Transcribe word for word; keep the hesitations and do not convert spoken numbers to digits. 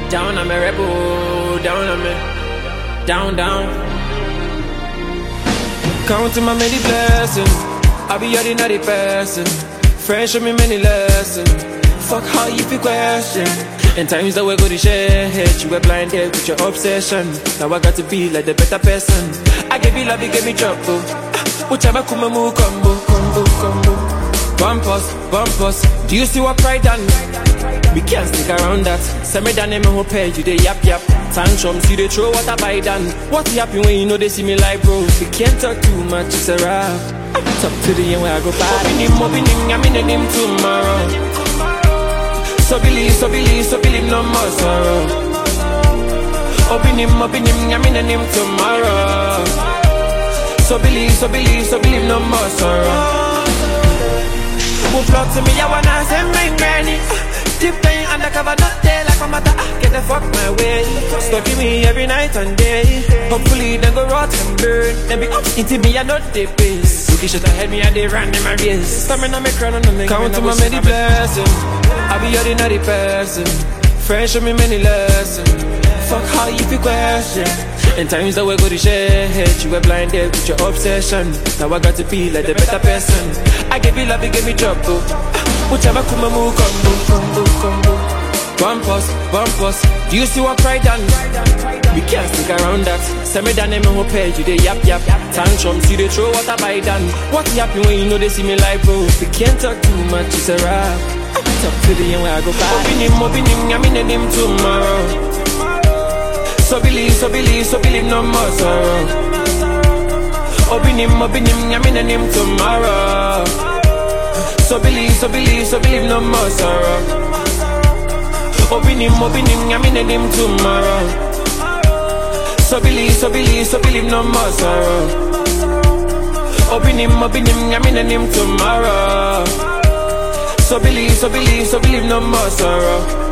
Down on me, rebel, down on me, down, down. Counting my many blessings, I be ordinary person. Friends show me many lessons. Fuck how you feel question. In times that we go to share hate, you were blinded with your obsession. Now I got to be like the better person. I gave you love, you gave me trouble. Whichever come and move, combo, combo, combo. Bumpus, bumpus, do you see what pride done? We can't stick around that. Send me down and me hope you they yap yap. Tantrums, you they throw what I buy done. What happen when you know they see me like bro? We can't talk too much, it's a rap. Talk to the end where I go by. Open him, open him, I'm in the name tomorrow. So believe, so believe, so believe no more sorrow. Open him, open him, I'm in the name tomorrow. So believe, so believe, so believe no more sorrow. Who flock to me, I wanna say my granny. Deep down undercover, not there like a matter. Get the fuck my way. Stalking me every night and day. Hopefully they go rot and burn. Then be up into me, I know they pace. Looking shit ahead me and they ran in my race. Stammering on me crown on the count to my many blessings. I be ordinary person. Friends show me many lessons. Fuck how you feel question. In times that we go to share hate, you were blinded with your obsession. Now I got to be like the better person. I gave you love, you gave me trouble. Whichever come and move, combo, combo, combo. Bumpus, bumpus, do you see what pride done? We can't stick around that. Send me down and me hope you they yap yap. Tantrums, you they throw what I buy done. What happen when you know they see me like bro? We can't talk too much, it's a rap. Talk to the end where I go by. Open him, open him, I'm in the name tomorrow. So believe, so believe, so believe no more sorrow. Open him, open him, I'm in the name tomorrow. So believe, so believe, so believe no more sorrow. Open him, open him, I'm in the name tomorrow. So believe, so believe, so believe no more sorrow. Open him, open him, I'm in the name tomorrow. So believe, so believe, so believe no more sorrow.